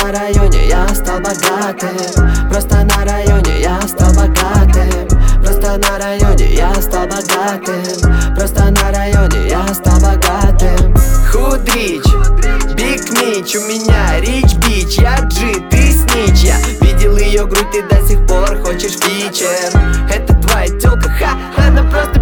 на районе я стал богатым. Просто на районе я стал богатым. Просто на районе я стал богатым. Просто на районе я стал богатым. Худ рич, биг мич, у меня рич бич. Я G, ты снич. Я видел ее грудь, ты до сих пор хочешь фичер. Это твоя тёлка, ха, она просто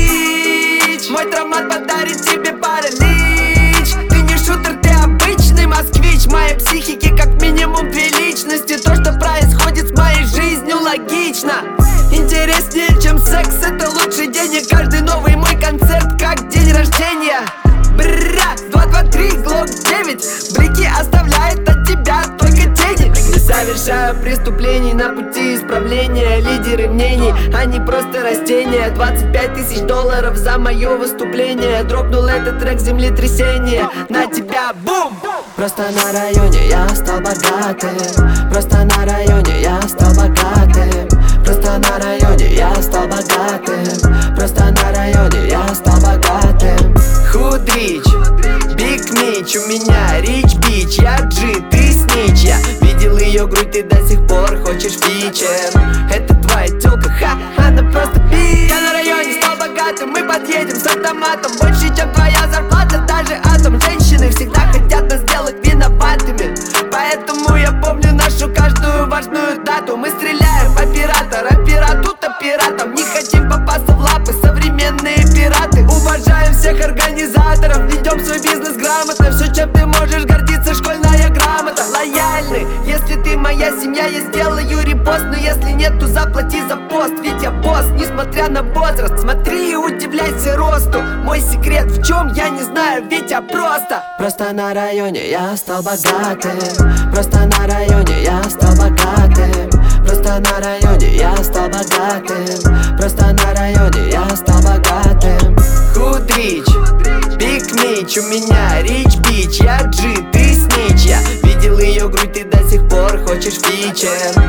бич. Мой травмат подарит тебе паралич. Ты не шутер, ты обычный москвич. В моей психике как минимум две личности. То, что происходит с моей жизнью, логично. Интереснее, чем секс, это лучший день. И каждый новый мой концерт, как день рождения. Бра, 2, 2, 3, Глок 9. Блики оставляет от тебя только тени. Не совершаю преступлений на пути исправления. Лидеры мнений, они просто растения. 25 тысяч долларов за мое выступление. Дропнул этот трек землетрясение. На тебя бум! Просто на районе я стал богатым. Просто на районе я стал богатым. Просто на районе я стал богатым. Просто на районе я стал богатым. Худ рич, биг мич, у меня рич бич. Я G, ты снич. Я видел ее грудь, ты до сих пор хочешь фичер. Это твоя тёлка, ха, она просто бич. Я на районе стал богатым, мы подъедем с автоматом. Больше, чем твоя зарплата, даже атом. Женщины всегда хотят нас сделать виноватыми. Поэтому я помню нашу каждую важную дату. Мы стреляем в оператора, пирату-то пиратом. Не хотим попасться в лапы, современные пираты. Уважаем всех организаторов, ведем свой бизнес грамотно. Все, чем ты можешь гордиться, школьная грамота. Лояльны, если ты моя семья, я сделаю репост. Но если нет, то заплати за пост. Ведь я босс, несмотря на возраст. Смотри и удивляйся росту. Мой секрет в чем, я не знаю, ведь я просто. Просто на районе я стал богатым. Просто на районе я стал богатым. Просто на районе я стал богатым. Просто на районе я стал богатым. Худ рич, биг мич, у меня рич бич. Я G, ты снич. Я видел ее грудь, ты до сих пор хочешь фичер.